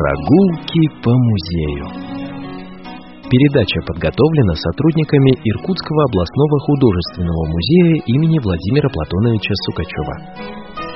Прогулки по музею. Передача подготовлена сотрудниками Иркутского областного художественного музея имени Владимира Платоновича Сукачева.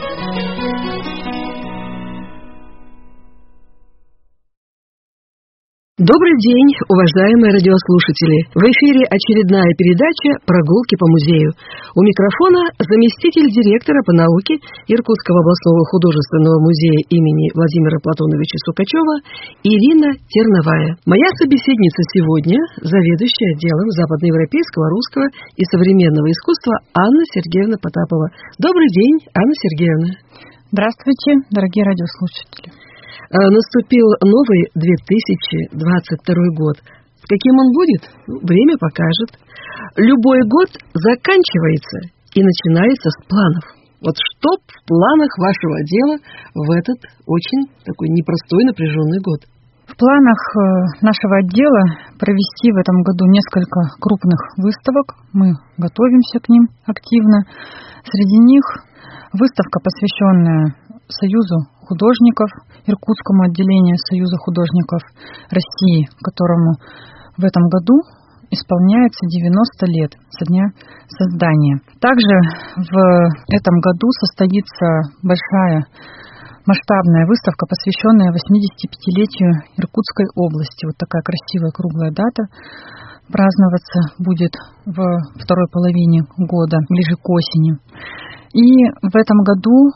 Добрый день, уважаемые радиослушатели! В эфире очередная передача «Прогулки по музею». У микрофона заместитель директора по науке Иркутского областного художественного музея имени Владимира Платоновича Сукачева Ирина Терновая. Моя собеседница сегодня – заведующая отделом западноевропейского, русского и современного искусства Анна Сергеевна Потапова. Добрый день, Анна Сергеевна! Здравствуйте, дорогие радиослушатели! Наступил новый 2022 год. Каким он будет? Время покажет. Любой год заканчивается и начинается с планов. Вот что в планах вашего отдела в этот очень такой непростой, напряженный год? В планах нашего отдела провести в этом году несколько крупных выставок. Мы готовимся к ним активно. Среди них выставка, посвященная Союзу художников, Иркутскому отделению Союза художников России, которому в этом году исполняется 90 лет со дня создания. Также в этом году состоится большая масштабная выставка, посвященная 85-летию Иркутской области. Вот такая красивая круглая дата. Праздноваться будет во второй половине года, ближе к осени. И в этом году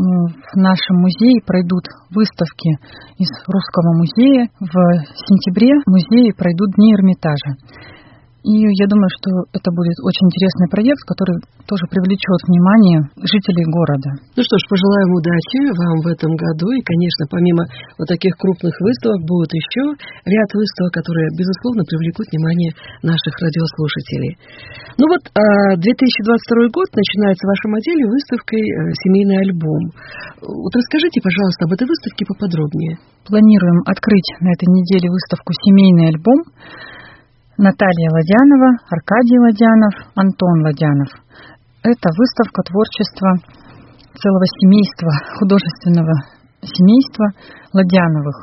в нашем музее пройдут выставки из Русского музея. В сентябре в музее пройдут Дни Эрмитажа. И я думаю, что это будет очень интересный проект, который тоже привлечет внимание жителей города. Ну что ж, пожелаем удачи вам в этом году. И, конечно, помимо вот таких крупных выставок, будут еще ряд выставок, которые, безусловно, привлекут внимание наших радиослушателей. Ну вот, 2022 год начинается в вашем отделе выставкой «Семейный альбом». Вот расскажите, пожалуйста, об этой выставке поподробнее. Планируем открыть на этой неделе выставку «Семейный альбом». Наталья Ладянова, Аркадий Ладянов, Антон Ладянов. Это выставка творчества целого семейства, художественного семейства Ладяновых.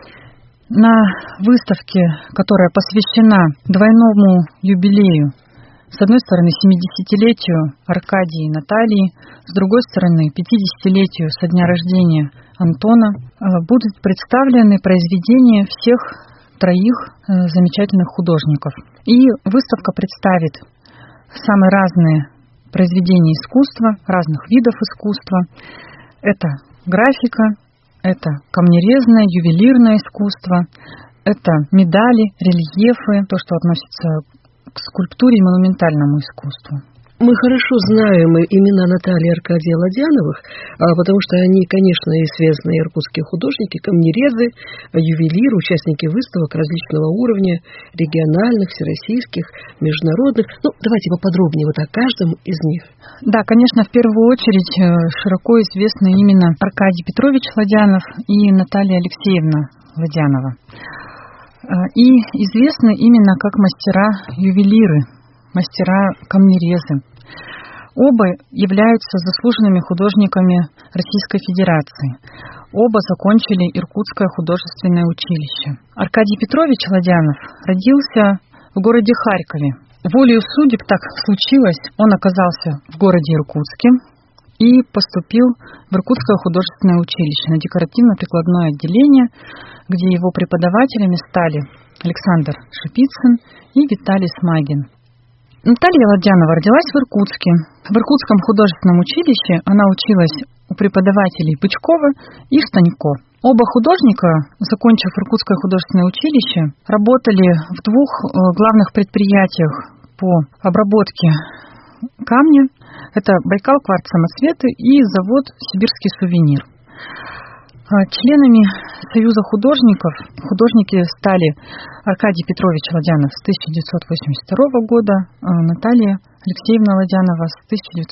На выставке, которая посвящена двойному юбилею, с одной стороны 70-летию Аркадия и Натальи, с другой стороны 50-летию со дня рождения Антона, будут представлены произведения всех троих замечательных художников. И выставка представит самые разные произведения искусства, разных видов искусства. Это графика, это камнерезное, ювелирное искусство, это медали, рельефы, то, что относится к скульптуре и монументальному искусству. Мы хорошо знаем имена Натальи и Аркадия Ладяновых, потому что они, конечно, известные иркутские художники, камнерезы, ювелиры, участники выставок различного уровня, региональных, всероссийских, международных. Ну, давайте поподробнее вот о каждом из них. Да, конечно, в первую очередь широко известны именно Аркадий Петрович Ладянов и Наталья Алексеевна Ладянова. И известны именно как мастера-ювелиры, мастера-камнерезы. Оба являются заслуженными художниками Российской Федерации. Оба закончили Иркутское художественное училище. Аркадий Петрович Ладянов родился в городе Харькове. Волею судеб так случилось, он оказался в городе Иркутске и поступил в Иркутское художественное училище на декоративно-прикладное отделение, где его преподавателями стали Александр Шипицын и Виталий Смагин. Наталья Ладянова родилась в Иркутске. В Иркутском художественном училище она училась у преподавателей Бычкова и Станько. Оба художника, закончив Иркутское художественное училище, работали в двух главных предприятиях по обработке камня. Это Байкал кварц-самоцветы и завод Сибирский сувенир. Членами Союза художников художники стали Аркадий Петрович Ладянов с 1982 года, Наталья Алексеевна Ладянова с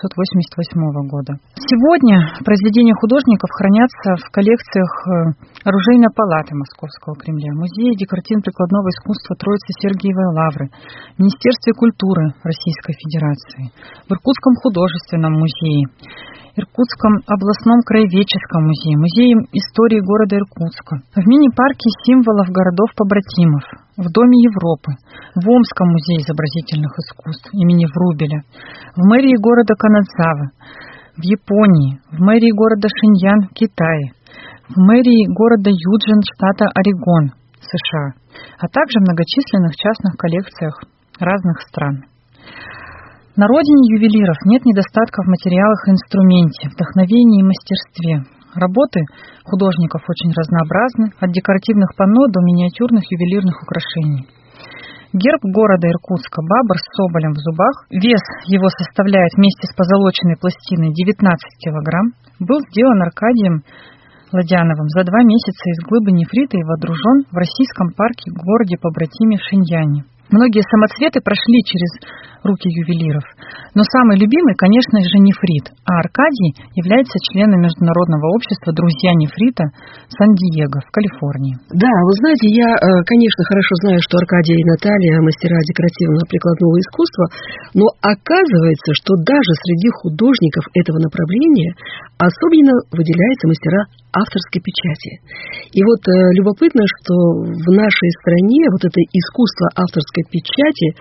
1988 года. Сегодня произведения художников хранятся в коллекциях Оружейной палаты Московского Кремля, Музея декоративно-прикладного искусства Троицы Сергиевой Лавры, Министерстве культуры Российской Федерации, в Иркутском художественном музее, Иркутском областном краеведческом музее, Музее истории города Иркутска, в мини-парке символов городов-побратимов, в Доме Европы, в Омском музее изобразительных искусств имени Врубеля, в мэрии города Канадзава, в Японии, в мэрии города Шиньян в Китае, в мэрии города Юджин штата Орегон, США, а также в многочисленных частных коллекциях разных стран. На родине ювелиров нет недостатка в материалах и инструменте, вдохновении и мастерстве. Работы художников очень разнообразны, от декоративных панно до миниатюрных ювелирных украшений. Герб города Иркутска «Бабр» с соболем в зубах, вес его составляет вместе с позолоченной пластиной 19 килограмм, был сделан Аркадием Ладяновым за 2 месяца из глыбы нефрита и водружен в российском парке в городе-побратиме Шиньяне. Многие самоцветы прошли через руки ювелиров, но самый любимый, конечно же, нефрит, а Аркадий является членом Международного общества «Друзья нефрита» Сан-Диего в Калифорнии. Да, вы знаете, я, конечно, хорошо знаю, что Аркадий и Наталья мастера декоративно-прикладного искусства, но оказывается, что даже среди художников этого направления особенно выделяются мастера авторской печати. И вот любопытно, что в нашей стране вот это искусство авторской печати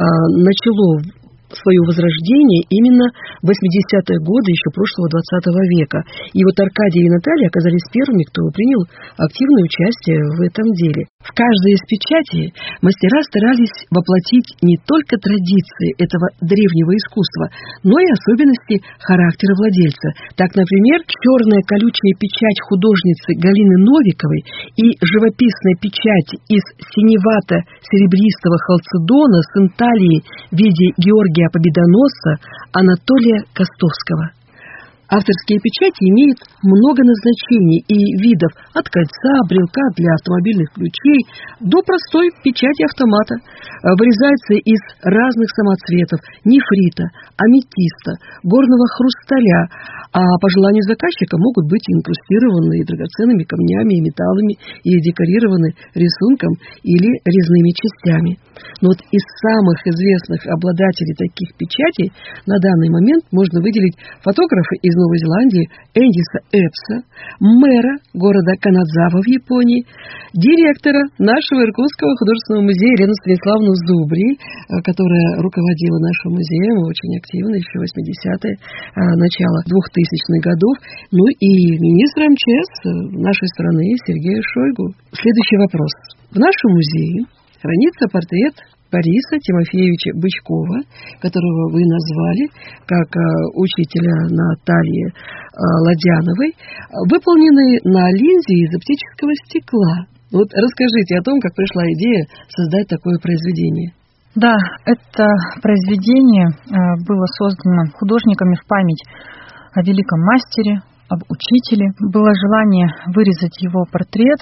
начало свое возрождение именно в 80-е годы еще прошлого 20 века. И вот Аркадий и Наталья оказались первыми, кто принял активное участие в этом деле. В каждой из печатей мастера старались воплотить не только традиции этого древнего искусства, но и особенности характера владельца. Так, например, черная колючая печать художницы Галины Новиковой и живописная печать из синевато-серебристого халцедона с инталией в виде Георгия Победоносца Анатолия Костовского. Авторские печати имеют много назначений и видов, от кольца, брелка для автомобильных ключей до простой печати автомата. Вырезается из разных самоцветов: нефрита, аметиста, горного хрусталя, а по желанию заказчика могут быть инкрустированы драгоценными камнями и металлами и декорированы рисунком или резными частями. Но вот из самых известных обладателей таких печатей на данный момент можно выделить фотографа из Новой Зеландии Эндиса Эпса, мэра города Канадзава в Японии, директора нашего Иркутского художественного музея Елену Станиславовну Зубри, которая руководила нашим музеем очень активно еще в 80-е, начало 2000-х годов, ну и министр МЧС нашей страны Сергея Шойгу. Следующий вопрос. В нашем музее хранится портрет Бориса Тимофеевича Бычкова, которого вы назвали как учителя Натальи Ладяновой, выполненный на линзе из оптического стекла. Вот расскажите о том, как пришла идея создать такое произведение. Да, это произведение было создано художниками в память о великом мастере, об учителе. Было желание вырезать его портрет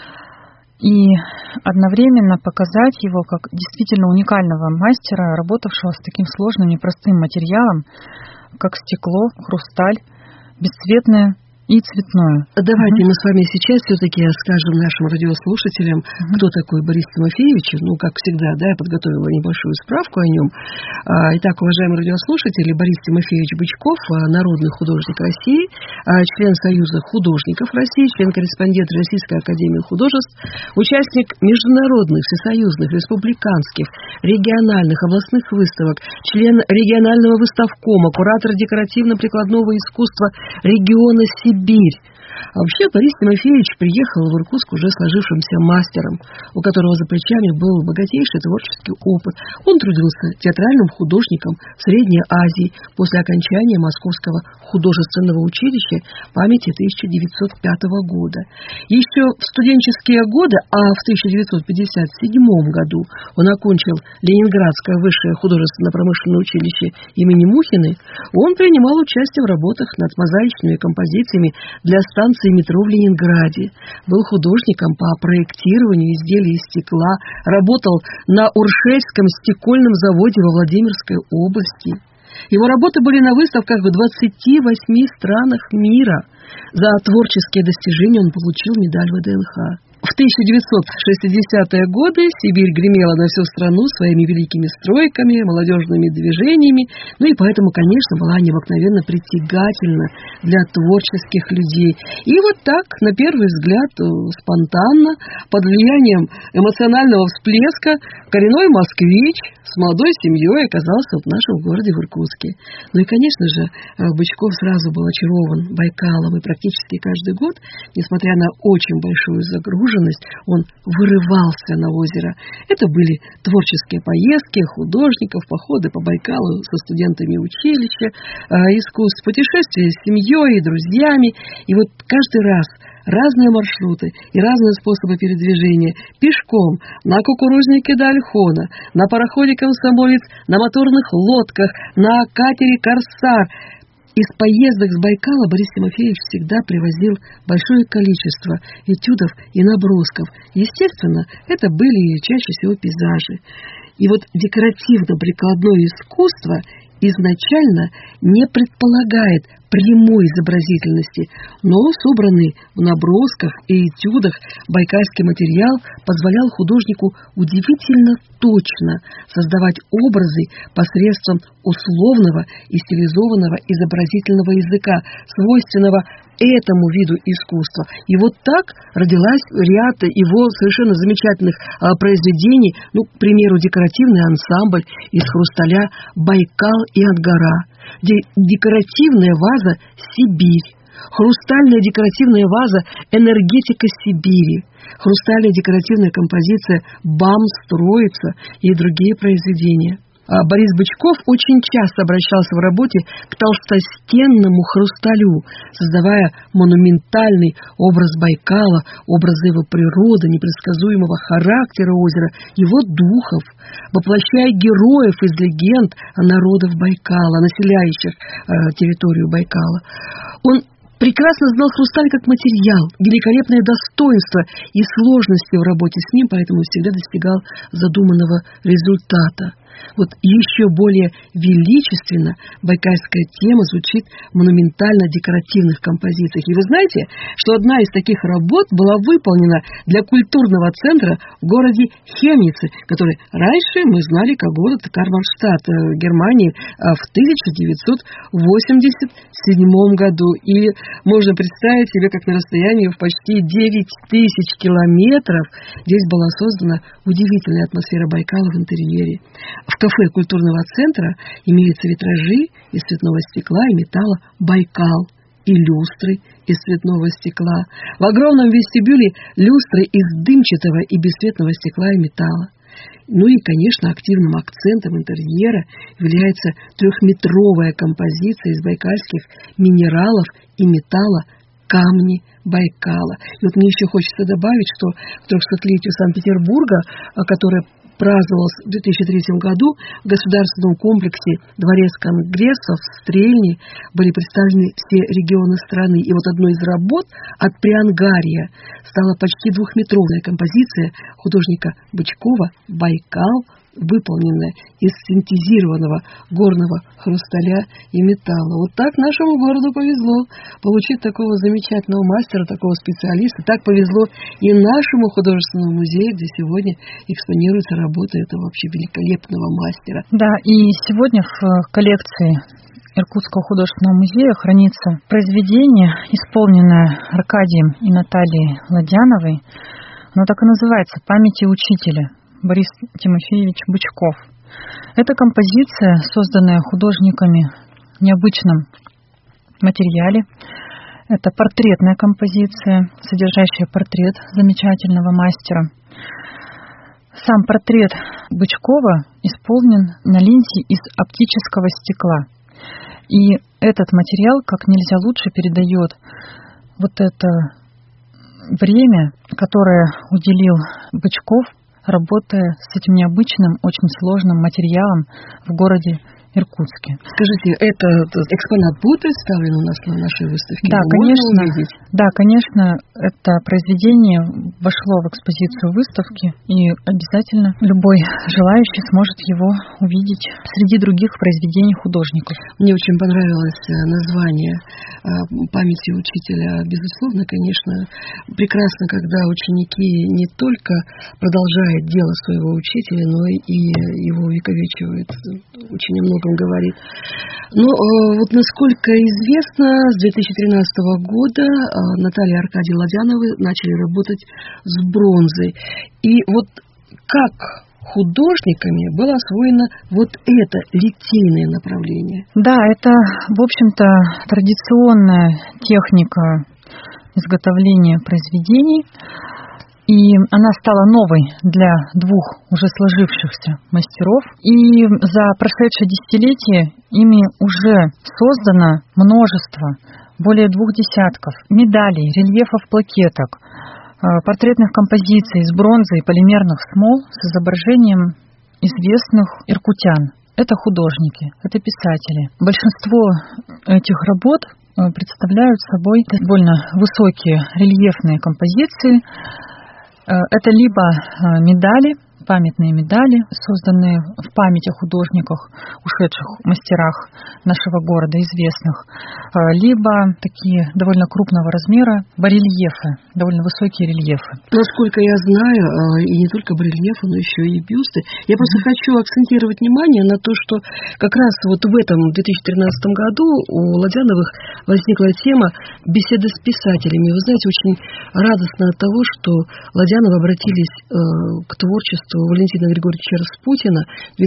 и одновременно показать его как действительно уникального мастера, работавшего с таким сложным непростым материалом, как стекло, хрусталь, бесцветное и цветное. Давайте мы с вами сейчас все-таки скажем нашим радиослушателям, кто такой Борис Тимофеевич. Ну, как всегда, да, я подготовила небольшую справку о нем. Итак, уважаемые радиослушатели, Борис Тимофеевич Бычков, народный художник России, член Союза художников России, член-корреспондент Российской академии художеств, участник международных, всесоюзных, республиканских, региональных, областных выставок, член регионального выставкома, куратор декоративно-прикладного искусства региона Сибирь. А вообще Борис Тимофеевич приехал в Иркутск уже сложившимся мастером, у которого за плечами был богатейший творческий опыт. Он трудился театральным художником в Средней Азии после окончания Московского художественного училища памяти 1905 года. Еще в студенческие годы, а в 1957 году он окончил Ленинградское высшее художественно-промышленное училище имени Мухиной, он принимал участие в работах над мозаичными композициями для станции метро в Ленинграде. Был художником по проектированию изделий из стекла. Работал на Уршельском стекольном заводе во Владимирской области. Его работы были на выставках в 28 странах мира. За творческие достижения он получил медаль ВДНХ. В 1960-е годы Сибирь гремела на всю страну своими великими стройками, молодежными движениями, и поэтому, конечно, была необыкновенно притягательна для творческих людей. И вот так, на первый взгляд, спонтанно, под влиянием эмоционального всплеска, коренной москвич с молодой семьей оказался в нашем городе в Иркутске. И, конечно же, Бычков сразу был очарован Байкалом, и практически каждый год, несмотря на очень большую загруженность, он вырывался на озеро. Это были творческие поездки художников, походы по Байкалу со студентами училища искусств, путешествия с семьей и друзьями. И вот каждый раз разные маршруты и разные способы передвижения. Пешком, на кукурузнике до Ольхона, на пароходе «Комсомолец», на моторных лодках, на катере «Корсар». Из поездок с Байкала Борис Тимофеевич всегда привозил большое количество этюдов и набросков. Естественно, это были чаще всего пейзажи. И вот декоративно-прикладное искусство изначально не предполагает прямой изобразительности, но собранный в набросках и этюдах байкальский материал позволял художнику удивительно точно создавать образы посредством условного и стилизованного изобразительного языка, свойственного этому виду искусства. И вот так родилась ряд его совершенно замечательных произведений, к примеру, декоративный ансамбль из хрусталя «Байкал и Ангара», декоративная ваза «Сибирь», хрустальная декоративная ваза «Энергетика Сибири», хрустальная декоративная композиция «БАМ строится» и другие произведения. Борис Бычков очень часто обращался в работе к толстостенному хрусталю, создавая монументальный образ Байкала, образ его природы, непредсказуемого характера озера, его духов, воплощая героев из легенд народов Байкала, населяющих территорию Байкала. Он прекрасно знал хрусталь как материал, великолепное достоинство и сложности в работе с ним, поэтому всегда достигал задуманного результата. Вот еще более величественно байкальская тема звучит в монументально-декоративных композициях. И вы знаете, что одна из таких работ была выполнена для культурного центра в городе Хемнице, который раньше мы знали как город Карманштадт в Германии в 1987 году. И можно представить себе, как на расстоянии в почти 9000 километров здесь была создана удивительная атмосфера Байкала в интерьере. В кафе культурного центра имеются витражи из цветного стекла и металла «Байкал» и люстры из цветного стекла. В огромном вестибюле люстры из дымчатого и бесцветного стекла и металла. И, конечно, активным акцентом интерьера является 3-метровая композиция из байкальских минералов и металла камни Байкала. И вот мне еще хочется добавить, что к 300-летию Санкт-Петербурга, которое праздновалось в 2003 году, в государственном комплексе Дворец конгрессов в Стрельне были представлены все регионы страны. И вот одной из работ от Приангария стала почти 2-метровая композиция художника Бычкова «Байкал», выполненная из синтезированного горного хрусталя и металла. Вот так нашему городу повезло получить такого замечательного мастера, такого специалиста. Так повезло и нашему художественному музею, где сегодня экспонируются работы этого вообще великолепного мастера. Да, и сегодня в коллекции Иркутского художественного музея хранится произведение, исполненное Аркадием и Натальей Ладяновой. Оно так и называется «Памяти учителя». Борис Тимофеевич Бычков. Это композиция, созданная художниками в необычном материале. Это портретная композиция, содержащая портрет замечательного мастера. Сам портрет Бычкова исполнен на ленте из оптического стекла. И этот материал как нельзя лучше передает вот это время, которое уделил Бычков, работая с этим необычным, очень сложным материалом в городе Иркутске. Скажите, этот экспонат будет представлен у нас на нашей выставке? Да, конечно. Да, конечно, это произведение вошло в экспозицию выставки, и обязательно любой желающий сможет его увидеть среди других произведений художников. Мне очень понравилось название памяти учителя. Безусловно, конечно, прекрасно, когда ученики не только продолжают дело своего учителя, но и его увековечивают. Очень о многом говорит. Но вот насколько известно, с 2013 года Наталья и Аркадий Ладяновы начали работать с бронзой. И вот как художниками было освоено вот это литейное направление? Да, это, в общем-то, традиционная техника изготовления произведений. И она стала новой для двух уже сложившихся мастеров. И за прошедшее десятилетие ими уже создано множество, более 2 десятков медалей, рельефов, плакеток, портретных композиций из бронзы и полимерных смол с изображением известных иркутян. Это художники, это писатели. Большинство этих работ представляют собой довольно высокие рельефные композиции. Это либо медали, памятные медали, созданные в память о художниках, ушедших мастерах нашего города, известных, либо такие довольно крупного размера барельефы, довольно высокие рельефы. Насколько я знаю, и не только барельефы, но еще и бюсты. Я просто хочу акцентировать внимание на то, что как раз вот в этом 2013 году у Ладяновых возникла тема беседы с писателями. Вы знаете, очень радостно от того, что Ладяновы обратились к творчеству Валентина Григорьевича Распутина.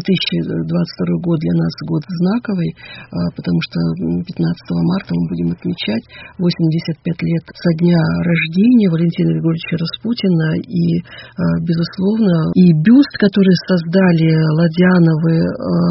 2022 год для нас год знаковый, потому что 15 марта мы будем отмечать 85 лет со дня рождения Валентина Григорьевича Распутина. И, безусловно, и бюст, который создали Ладяновы,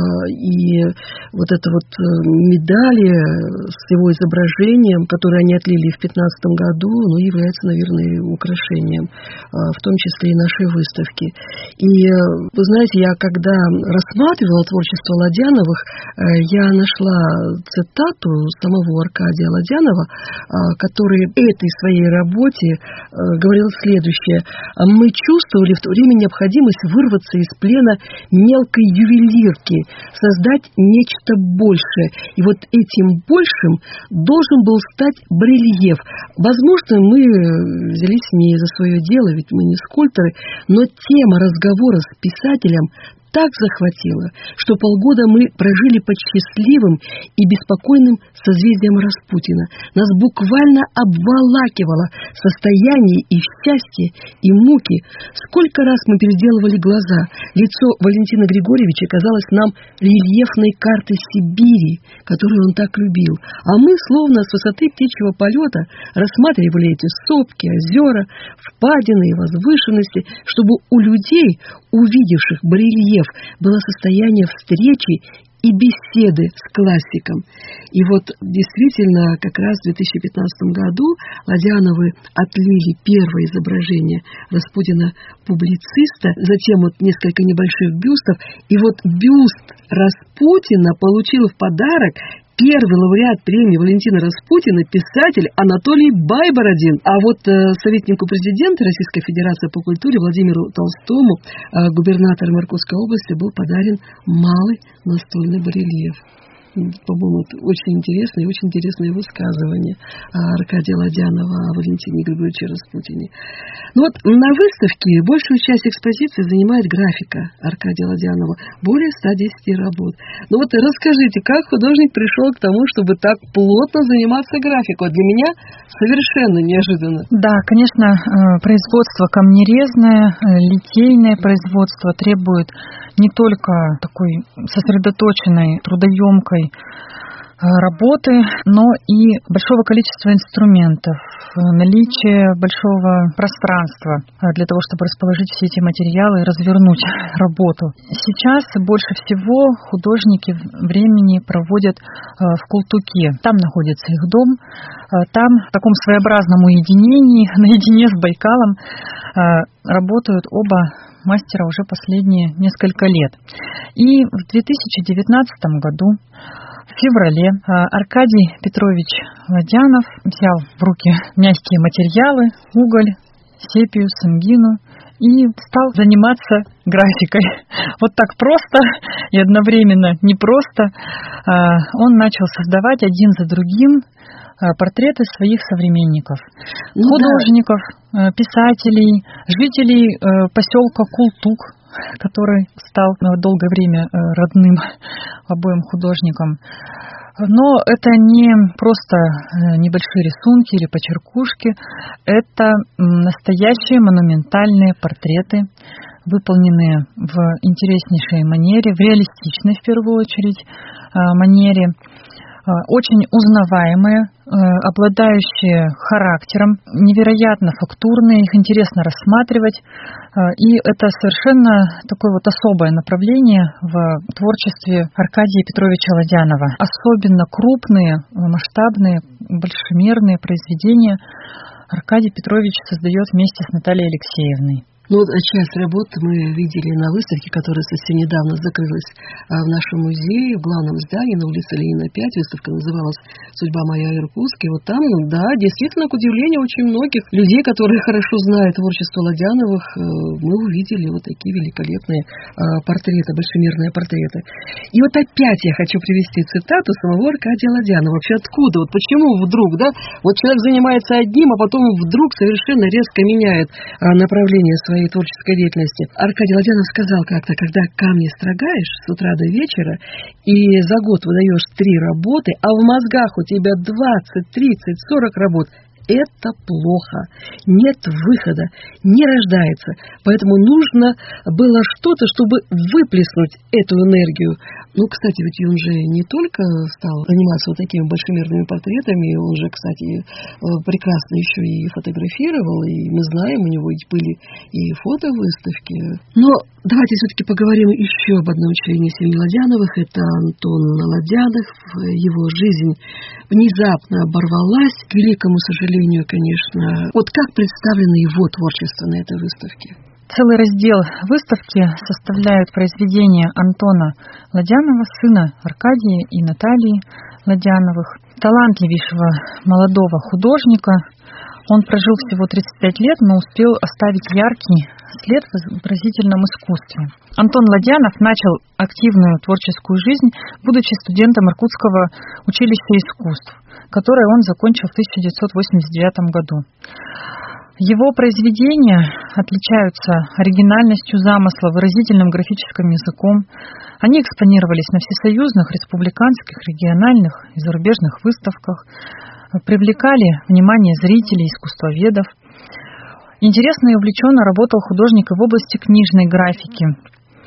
и вот это вот медали с его изображением, которые они отлили в 15 году, ну, является, наверное, украшением, в том числе и нашей выставки. И, вы знаете, я когда рассматривала творчество Ладяновых, я нашла цитату самого Аркадия Ладянова, который этой своей работе говорил следующее. «Мы чувствовали в то время необходимость вырваться из плена мелкой ювелирки, создать нечто большее. И вот этим большим должен был стать барельеф. Возможно, мы взялись не за свое дело, ведь мы не скульпторы, но тема разговора с писателем так захватила, что полгода мы прожили под счастливым и беспокойным созвездием Распутина. Нас буквально обволакивало состояние и счастье, и муки. Сколько раз мы переделывали глаза. Лицо Валентина Григорьевича казалось нам рельефной картой Сибири, которую он так любил. А мы, словно с высоты птичьего полета, рассматривали эти сопки, озера, впадины и возвышенности, чтобы у людей, увидевших барельеф, было состояние встречи и беседы с классиком. И вот действительно, как раз в 2015 году Ладяновы отлили первое изображение Распутина-публициста, затем вот несколько небольших бюстов. И вот бюст Распутина получил в подарок первый лауреат премии Валентина Распутина, писатель Анатолий Байбородин. А вот советнику президента Российской Федерации по культуре Владимиру Толстому, губернатором Иркутской области, был подарен малый настольный барельеф. По-моему, это очень интересно и очень интересное высказывание Аркадия Ладянова о Валентине Григорьевиче Распутине. Ну вот на выставке большую часть экспозиции занимает графика Аркадия Ладянова, более 110 работ. Ну вот расскажите, как художник пришел к тому, чтобы так плотно заниматься графикой? Для меня совершенно неожиданно. Да, конечно, производство камнерезное, литейное производство требует не только такой сосредоточенной, трудоемкой работы, но и большого количества инструментов, наличие большого пространства для того, чтобы расположить все эти материалы и развернуть работу. Сейчас больше всего художники времени проводят в Култуке. Там находится их дом. Там в таком своеобразном уединении, наедине с Байкалом, работают оба мастера уже последние несколько лет. И в 2019 году, в феврале, Аркадий Петрович Ладянов взял в руки мягкие материалы, уголь, сепию, сангину и стал заниматься графикой. Вот так просто и одновременно непросто он начал создавать один за другим портреты своих современников, художников, писателей, жителей поселка Култук, который стал долгое время родным обоим художникам. Но это не просто небольшие рисунки или почеркушки, это настоящие монументальные портреты, выполненные в интереснейшей манере, в реалистичной в первую очередь манере, очень узнаваемые, обладающие характером, невероятно фактурные, их интересно рассматривать. И это совершенно такое вот особое направление в творчестве Аркадия Петровича Ладянова. Особенно крупные, масштабные, большемерные произведения Аркадий Петрович создает вместе с Натальей Алексеевной. Ну, часть работ мы видели на выставке, которая совсем недавно закрылась в нашем музее, в главном здании на улице Ленина 5. Выставка называлась «Судьба моя Иркутск». И вот там, да, действительно, к удивлению очень многих людей, которые хорошо знают творчество Ладяновых, мы увидели вот такие великолепные портреты, большемерные портреты. И вот опять я хочу привести цитату самого Аркадия Ладянова. Вообще откуда? Вот почему вдруг, да? Вот человек занимается одним, а потом вдруг совершенно резко меняет направление своей творческой деятельности. Аркадий Ладянов сказал как-то: когда камни строгаешь с утра до вечера и за год выдаешь 3 работы, а в мозгах у тебя 20, 30, 40 работ, это плохо. Нет выхода, не рождается. Поэтому нужно было что-то, чтобы выплеснуть эту энергию. Ну, кстати, ведь он же не только стал заниматься вот такими большемерными портретами, он же, кстати, прекрасно еще и фотографировал, и мы знаем, у него были и фотовыставки. Но давайте все-таки поговорим еще об одном члене семьи Ладяновых. Это Антон Ладянов. Его жизнь внезапно оборвалась, к великому сожалению, конечно. Вот как представлено его творчество на этой выставке? Целый раздел выставки составляют произведения Антона Ладянова, сына Аркадия и Натальи Ладяновых, талантливейшего молодого художника. Он прожил всего 35 лет, но успел оставить яркий след в изобразительном искусстве. Антон Ладянов начал активную творческую жизнь, будучи студентом Иркутского училища искусств, которое он закончил в 1989 году. Его произведения отличаются оригинальностью замысла, выразительным графическим языком. Они экспонировались на всесоюзных, республиканских, региональных и зарубежных выставках, привлекали внимание зрителей, искусствоведов. Интересно и увлеченно работал художник и в области книжной графики.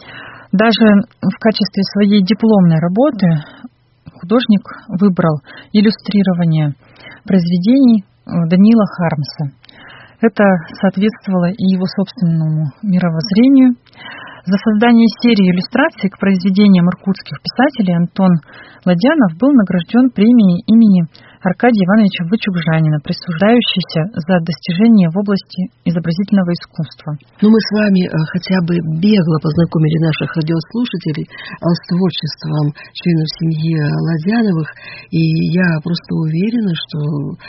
Даже в качестве своей дипломной работы художник выбрал иллюстрирование произведений Даниила Хармса. Это соответствовало и его собственному мировоззрению. За создание серии иллюстраций к произведениям иркутских писателей Антон Ладянов был награжден премией имени Аркадия Ивановича Вычугжанина, присуждающейся за достижения в области изобразительного искусства. Ну, мы с вами хотя бы бегло познакомили наших радиослушателей с творчеством членов семьи Ладяновых, и я просто уверена, что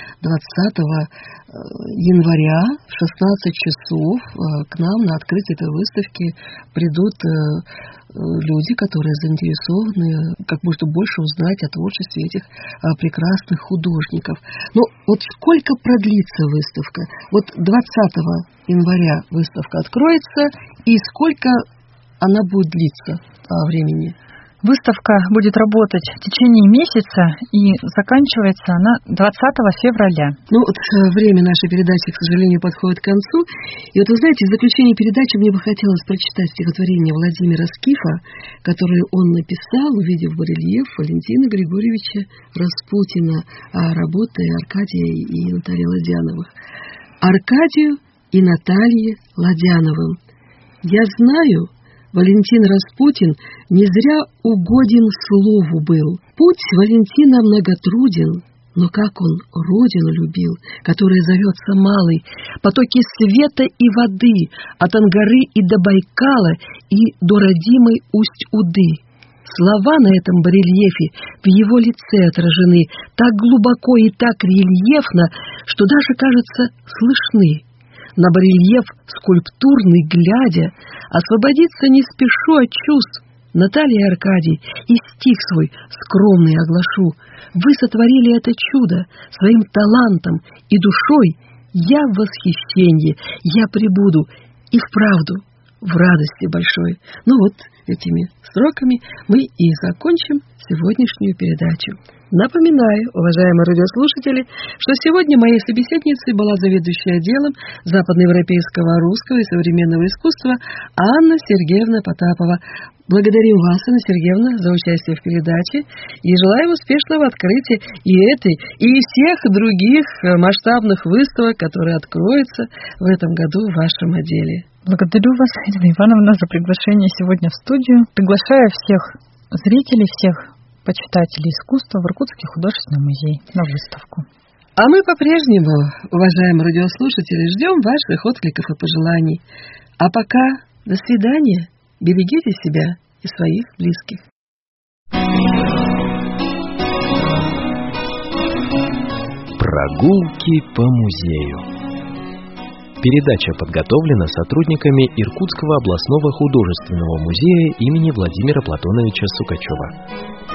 20 января в 16 часов к нам на открытие этой выставки придут люди, которые заинтересованы как можно больше узнать о творчестве этих прекрасных художников. Но вот сколько продлится выставка? Вот 20 января выставка откроется, и сколько она будет длиться времени? Выставка будет работать в течение месяца, и заканчивается она 20 февраля. Ну, вот время нашей передачи, к сожалению, подходит к концу. И вот вы знаете, в заключении передачи мне бы хотелось прочитать стихотворение Владимира Скифа, которое он написал, увидев барельеф Валентина Григорьевича Распутина, работы Аркадия и Натальи Ладяновых. Аркадию и Наталье Ладяновым. Я знаю, Валентин Распутин не зря угоден слову был. Путь Валентина многотруден, Но как он родину любил, которая зовется Малой, потоки света и воды от Ангары и до Байкала и до родимой Усть-Уды. Слова на этом барельефе в его лице отражены так глубоко и так рельефно, что даже, кажется, слышны. На барельеф скульптурный глядя, освободиться не спешу от чувств. Наталья Аркадий, и стих свой скромный оглашу. Вы сотворили это чудо своим талантом и душой. Я в восхищении, я пребуду и вправду в радости большой. Ну вот, этими строками мы и закончим сегодняшнюю передачу. Напоминаю, уважаемые радиослушатели, что сегодня моей собеседницей была заведующая отделом западноевропейского, русского и современного искусства Анна Сергеевна Потапова. Благодарим вас, Анна Сергеевна, за участие в передаче и желаю успешного открытия и этой, и всех других масштабных выставок, которые откроются в этом году в вашем отделе. Благодарю вас, Ирина Ивановна, за приглашение сегодня в студию. Приглашаю всех зрителей, всех почитателей искусства в Иркутский художественный музей на выставку. А мы по-прежнему, уважаемые радиослушатели, ждем ваших откликов и пожеланий. А пока до свидания. Берегите себя и своих близких. Прогулки по музею. Передача подготовлена сотрудниками Иркутского областного художественного музея имени Владимира Платоновича Сукачева.